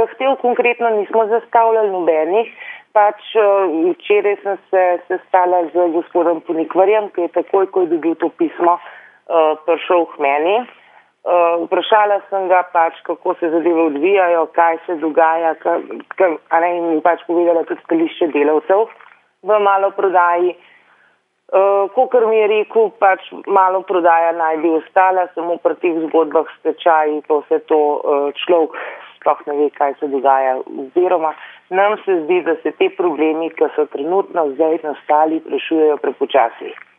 zahtev konkretno nismo zastavljali nobenih. Včeraj sem se sestala z gospodom Ponikvarjem, ki je takoj, ko je dobil to pismo, prišel k meni. Vprašala sem ga kako se zadeve odvijajo, kaj se dogaja, in mi povedala tudi stališče delavcev v maloprodaji. Kakor mi je rekel, maloprodaja naj bi ostala, samo pri teh zgodbah stečaji, pa vse to človek sploh ne ve, kaj se dogaja. Oziroma nam se zdi, da se te problemi, ki so trenutno zdaj nastali, rešujejo prepočasi.